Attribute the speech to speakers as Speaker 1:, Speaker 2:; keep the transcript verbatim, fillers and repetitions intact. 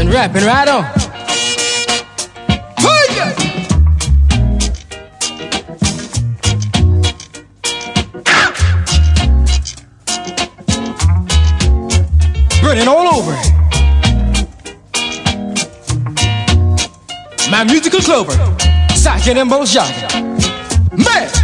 Speaker 1: and rapping right on. Hey! Burning all over. My musical clover, Sergeant Embo Shaka. Man!